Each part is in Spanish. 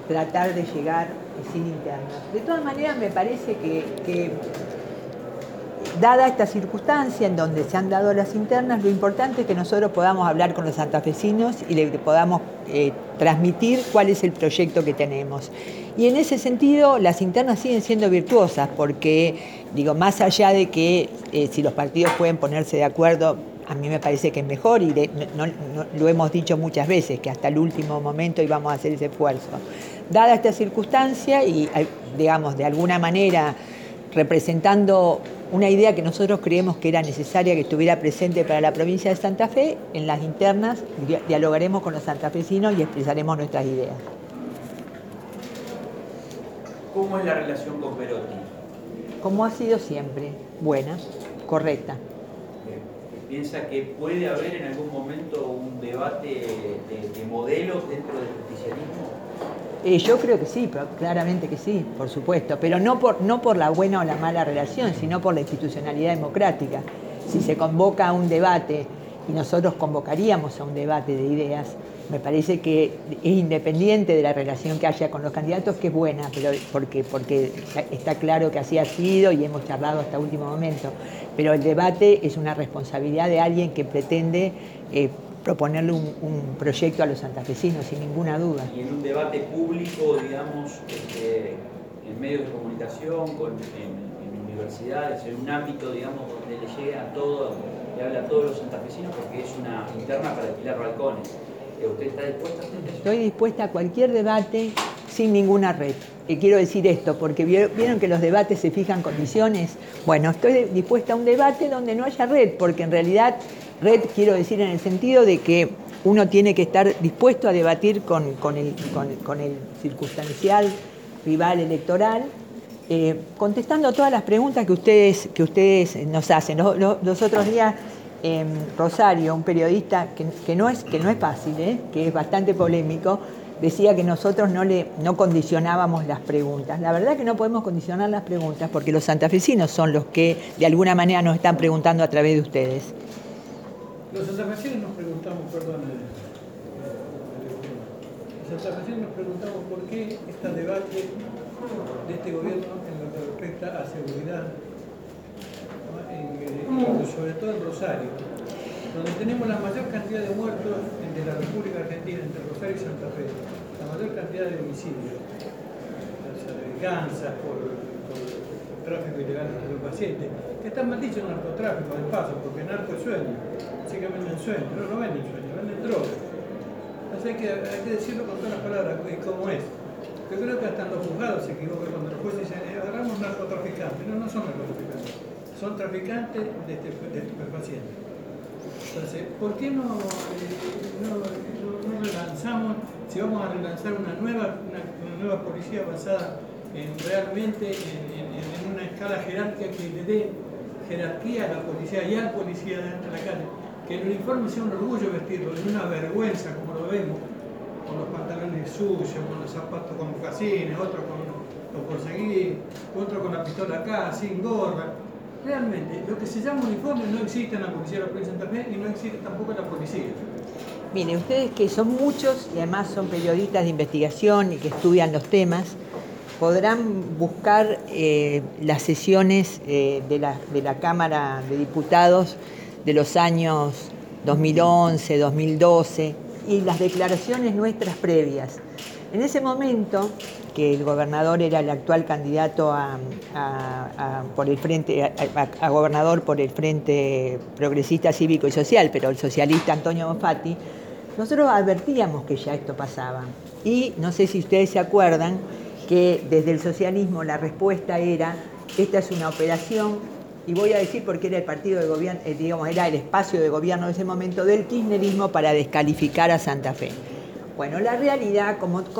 tratar de llegar sin internas. De todas maneras, me parece que dada esta circunstancia en donde se han dado las internas, lo importante es que nosotros podamos hablar con los santafesinos y le podamos transmitir cuál es el proyecto que tenemos. Y en ese sentido, las internas siguen siendo virtuosas, porque, digo, más allá de que si los partidos pueden ponerse de acuerdo, a mí me parece que es mejor, y lo hemos dicho muchas veces, que hasta el último momento íbamos a hacer ese esfuerzo. Dada esta circunstancia y, digamos, de alguna manera representando una idea que nosotros creemos que era necesaria que estuviera presente para la provincia de Santa Fe, en las internas dialogaremos con los santafesinos y expresaremos nuestras ideas. ¿Cómo es la relación con Perotti? Como ha sido siempre, buena, correcta. ¿Piensa que puede haber en algún momento un debate de modelos dentro del justicialismo? Yo creo que sí, claramente que sí, por supuesto, pero no por la buena o la mala relación, sino por la institucionalidad democrática. Si se convoca a un debate, y nosotros convocaríamos a un debate de ideas, me parece que es independiente de la relación que haya con los candidatos, que es buena, pero porque está claro que así ha sido y hemos charlado hasta último momento. Pero el debate es una responsabilidad de alguien que pretende proponerle un proyecto a los santafesinos, sin ninguna duda. Y en un debate público, digamos, en medios de comunicación, en universidades, en un ámbito, digamos, donde le llegue a todo, le habla a todos los santafesinos, porque es una interna para alquilar balcones. ¿Usted está dispuesta a hacer eso? Estoy dispuesta a cualquier debate sin ninguna red. Y quiero decir esto, porque vieron que los debates se fijan condiciones. Bueno, estoy dispuesta a un debate donde no haya red, porque en realidad red quiero decir en el sentido de que uno tiene que estar dispuesto a debatir con el circunstancial rival electoral, contestando todas las preguntas que ustedes nos hacen. Los otros días, Rosario, un periodista que no es fácil, que es bastante polémico, decía que nosotros no condicionábamos las preguntas. La verdad que no podemos condicionar las preguntas porque los santafesinos son los que de alguna manera nos están preguntando a través de ustedes. Los santafesinos nos preguntamos, por qué este debate de este gobierno en lo que respecta a seguridad, sobre todo en Rosario, donde tenemos la mayor cantidad de muertos de la República Argentina, entre Rosario y Santa Fe, la mayor cantidad de homicidios, o sea, de venganzas por tráfico ilegal de estupefacientes, que está mal dicho el narcotráfico, de paso, porque narco es sueño, así que venden sueño, no venden sueño, venden droga. Entonces hay que decirlo con todas las palabras, como es. Yo creo que hasta en los juzgados se equivocan cuando los jueces dicen, agarramos narcotraficantes. No son narcotraficantes, son traficantes de estupefacientes. Entonces, ¿por qué no relanzamos, si vamos a relanzar una nueva policía basada realmente en una escala jerárquica que le dé jerarquía a la policía y al policía dentro de la calle? Que el uniforme sea un orgullo vestirlo, es una vergüenza como lo vemos, con los pantalones sucios, con los zapatos con mocasines, otro con los conseguí, otro con la pistola acá, sin gorra. Realmente, lo que se llama uniforme no existe en la policía de la provincia de Santa Fe y no existe tampoco en la policía. Mire, ustedes que son muchos y además son periodistas de investigación y que estudian los temas, podrán buscar las sesiones de la Cámara de Diputados de los años 2011, 2012 y las declaraciones nuestras previas. En ese momento, que el gobernador era el actual candidato a gobernador por el Frente Progresista Cívico y Social, pero el socialista Antonio Bonfatti, nosotros advertíamos que ya esto pasaba. Y no sé si ustedes se acuerdan que desde el socialismo la respuesta era, esta es una operación, y voy a decir porque era el partido de gobierno, era el espacio de gobierno en ese momento del kirchnerismo para descalificar a Santa Fe. Bueno, la realidad,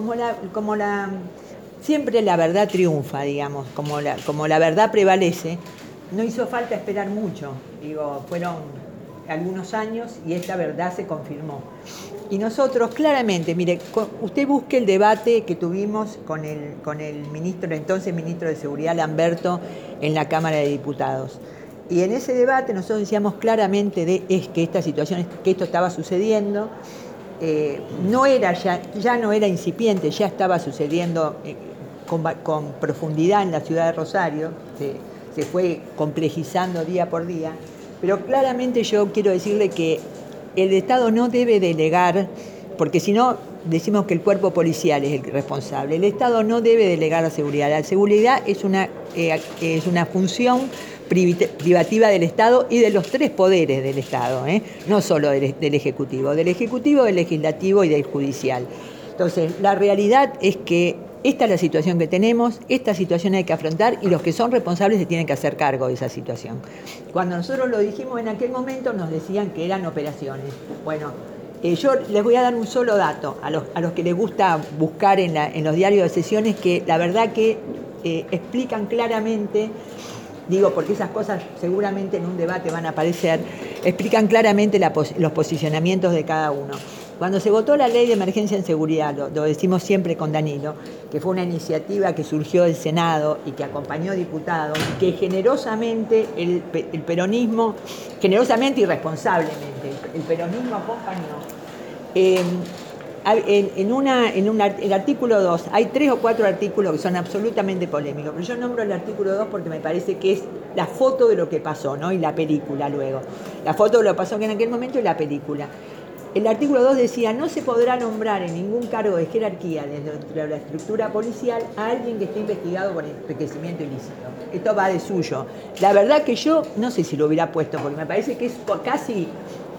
siempre la verdad triunfa, digamos, como la verdad prevalece, no hizo falta esperar mucho, fueron algunos años y esta verdad se confirmó. Y nosotros claramente, mire, usted busque el debate que tuvimos con el ministro, el entonces ministro de Seguridad Lamberto, en la Cámara de Diputados. Y en ese debate nosotros decíamos claramente que esta situación, que esto estaba sucediendo, ya no era incipiente, ya estaba sucediendo con profundidad en la ciudad de Rosario, se fue complejizando día por día, pero claramente yo quiero decirle que el Estado no debe delegar, porque si no decimos que el cuerpo policial es el responsable. El Estado no debe delegar la seguridad. La seguridad es una función privativa del Estado y de los tres poderes del Estado, no solo del Ejecutivo, del Legislativo y del Judicial. Entonces, la realidad es que esta es la situación que tenemos, esta situación hay que afrontar y los que son responsables se tienen que hacer cargo de esa situación. Cuando nosotros lo dijimos en aquel momento nos decían que eran operaciones. Bueno, yo les voy a dar un solo dato a los que les gusta buscar en los diarios de sesiones, que la verdad que explican claramente, digo porque esas cosas seguramente en un debate van a aparecer, explican claramente los posicionamientos de cada uno. Cuando se votó la ley de emergencia en seguridad, lo decimos siempre con Danilo, que fue una iniciativa que surgió del Senado y que acompañó diputados, que generosamente el peronismo, generosamente y responsablemente, el peronismo acompañó. El artículo 2, hay 3 o 4 artículos que son absolutamente polémicos, pero yo nombro el artículo 2 porque me parece que es la foto de lo que pasó, ¿no? Y la película luego. La foto de lo que pasó en aquel momento y la película. El artículo 2 decía, no se podrá nombrar en ningún cargo de jerarquía dentro de la estructura policial a alguien que esté investigado por enriquecimiento ilícito. Esto va de suyo. La verdad que yo no sé si lo hubiera puesto, porque me parece que es casi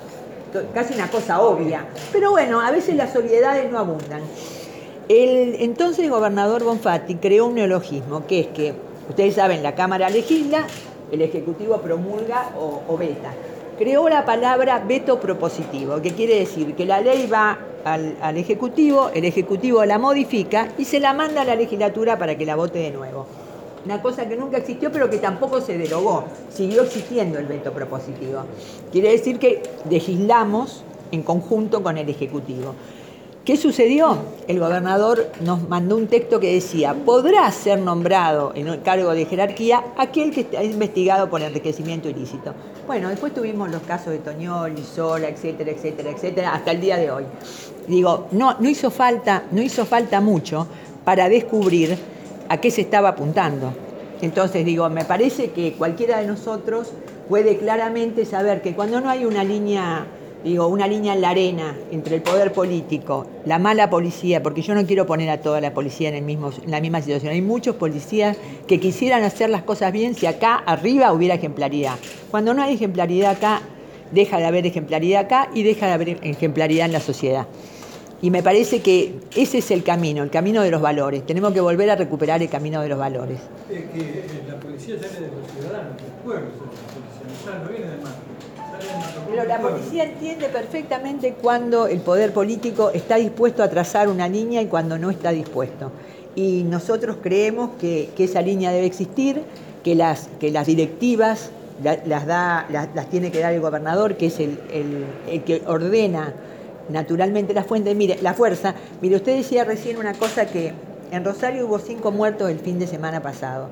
una cosa obvia. Pero bueno, a veces las obviedades no abundan. El entonces gobernador Bonfatti creó un neologismo, que es que, ustedes saben, la Cámara legisla, el Ejecutivo promulga o veta. Creó la palabra veto propositivo, que quiere decir que la ley va al Ejecutivo, el Ejecutivo la modifica y se la manda a la legislatura para que la vote de nuevo. Una cosa que nunca existió, pero que tampoco se derogó. Siguió existiendo el veto propositivo. Quiere decir que legislamos en conjunto con el Ejecutivo. ¿Qué sucedió? El gobernador nos mandó un texto que decía, podrá ser nombrado en un cargo de jerarquía aquel que está investigado por enriquecimiento ilícito. Bueno, después tuvimos los casos de Toñoli, Sola, etcétera, etcétera, etcétera, hasta el día de hoy. Digo, no hizo falta mucho para descubrir a qué se estaba apuntando. Entonces, digo, me parece que cualquiera de nosotros puede claramente saber que cuando no hay una línea en la arena entre el poder político, la mala policía, porque yo no quiero poner a toda la policía en la misma situación. Hay muchos policías que quisieran hacer las cosas bien si acá arriba hubiera ejemplaridad. Cuando no hay ejemplaridad acá, deja de haber ejemplaridad acá y deja de haber ejemplaridad en la sociedad. Y me parece que ese es el camino de los valores. Tenemos que volver a recuperar el camino de los valores. Es que la policía sale de los ciudadanos, del pueblo, no viene de más. Pero la policía entiende perfectamente cuando el poder político está dispuesto a trazar una línea y cuando no está dispuesto. Y nosotros creemos que esa línea debe existir, que las directivas las tiene que dar el gobernador, que es el que ordena naturalmente la fuerza. Mire, usted decía recién una cosa, que en Rosario hubo 5 muertos el fin de semana pasado.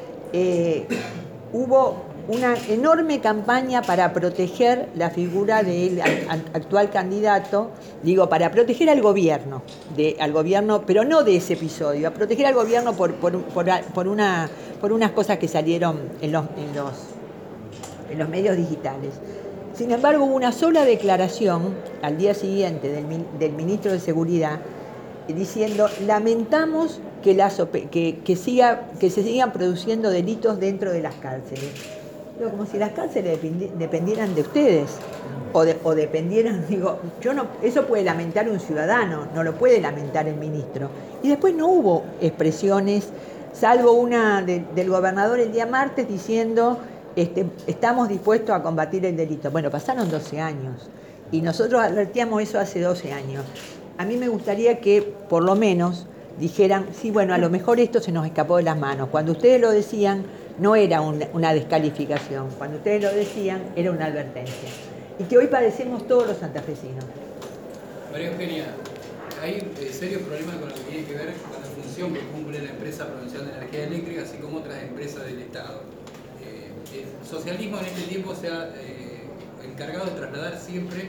Hubo una enorme campaña para proteger la figura del actual candidato, para proteger al gobierno, pero no de ese episodio, a proteger al gobierno por unas cosas que salieron en los medios digitales. Sin embargo, hubo una sola declaración al día siguiente del ministro de Seguridad diciendo, lamentamos que se sigan produciendo delitos dentro de las cárceles. Como si las cárceles dependieran de ustedes o dependieran, eso puede lamentar un ciudadano, no lo puede lamentar el ministro. Y después no hubo expresiones, salvo una del gobernador el día martes diciendo, estamos dispuestos a combatir el delito. Bueno, pasaron 12 años y nosotros advertíamos eso hace 12 años. A mí me gustaría que por lo menos dijeran, sí, bueno, a lo mejor esto se nos escapó de las manos. Cuando ustedes lo decían, no era una descalificación. Cuando ustedes lo decían, era una advertencia. Y que hoy padecemos todos los santafesinos. María Eugenia, hay serios problemas con lo que tiene que ver con la función que cumple la empresa provincial de energía eléctrica, así como otras empresas del Estado. El socialismo en este tiempo se ha encargado de trasladar siempre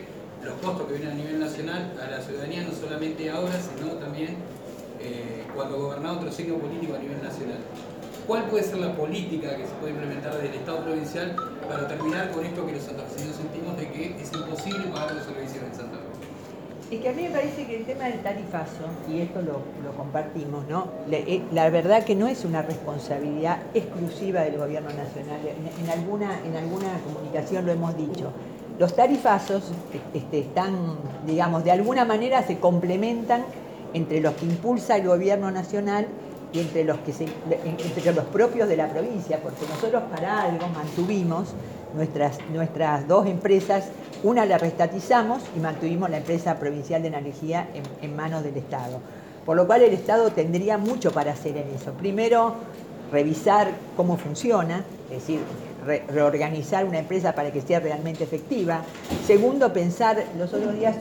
los costos que vienen a nivel nacional a la ciudadanía, no solamente ahora, sino también cuando gobernaba otro signo político a nivel nacional. ¿Cuál puede ser la política que se puede implementar desde el Estado provincial para terminar con esto que los santafesinos sentimos de que es imposible pagar los servicios en Santa Fe? Es que a mí me parece que el tema del tarifazo, y esto lo compartimos, ¿no? La verdad que no es una responsabilidad exclusiva del gobierno nacional. En alguna comunicación lo hemos dicho. Los tarifazos están, digamos, de alguna manera se complementan entre los que impulsa el gobierno nacional y entre los propios de la provincia, porque nosotros para algo mantuvimos nuestras dos empresas, una la restatizamos y mantuvimos la empresa provincial de energía en manos del Estado. Por lo cual el Estado tendría mucho para hacer en eso. Primero, revisar cómo funciona, es decir, reorganizar una empresa para que sea realmente efectiva. Segundo, pensar, los otros días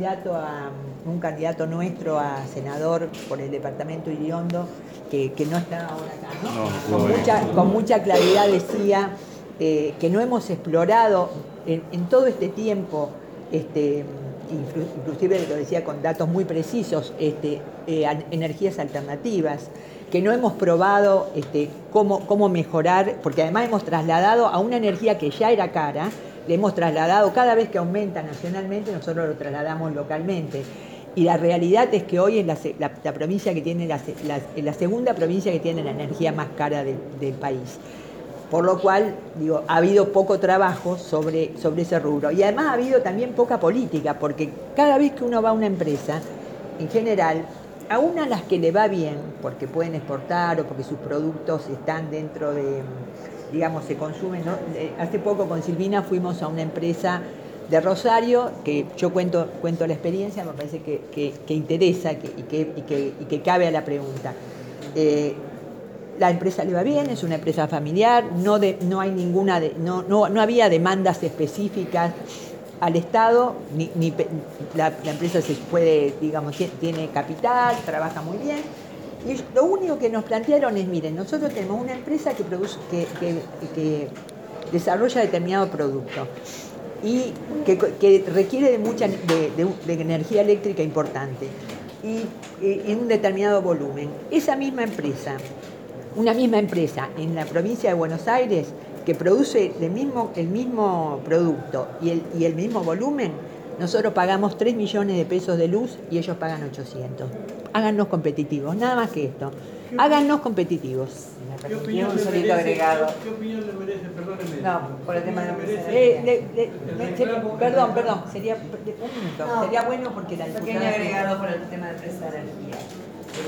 un candidato nuestro a senador por el departamento Iriondo, que no está ahora acá, ¿no? Con mucha claridad decía que no hemos explorado en todo este tiempo, inclusive lo decía con datos muy precisos, energías alternativas, que no hemos probado cómo mejorar, porque además hemos trasladado a una energía que ya era cara, le hemos trasladado, cada vez que aumenta nacionalmente, nosotros lo trasladamos localmente. Y la realidad es que hoy es la provincia que tiene la segunda provincia que tiene la energía más cara del país. Por lo cual, digo, ha habido poco trabajo sobre ese rubro. Y además ha habido también poca política, porque cada vez que uno va a una empresa, en general, aún a las que le va bien, porque pueden exportar o porque sus productos están dentro de, digamos, se consumen, ¿no? Hace poco con Silvina fuimos a una empresa de Rosario, que yo cuento la experiencia, me parece que interesa y que cabe a la pregunta. La empresa le va bien, es una empresa familiar, no hay no había demandas específicas al Estado, la empresa se puede, digamos, tiene capital, trabaja muy bien. Y lo único que nos plantearon es, miren, nosotros tenemos una empresa que que desarrolla determinado producto y que requiere de energía eléctrica importante y en un determinado volumen. Esa misma empresa, una misma empresa en la provincia de Buenos Aires que produce el mismo producto y el mismo volumen, nosotros pagamos 3 millones de pesos de luz y ellos pagan 800. Hágannos competitivos, nada más que esto. Hágannos competitivos. ¿Qué opinión le merece? ¿Qué opinión le merece? Perdóneme. No, por el tema de perdón, sería un minuto. No, sería bueno porque la pequeño diputada... agregado por el tema de presa de energía.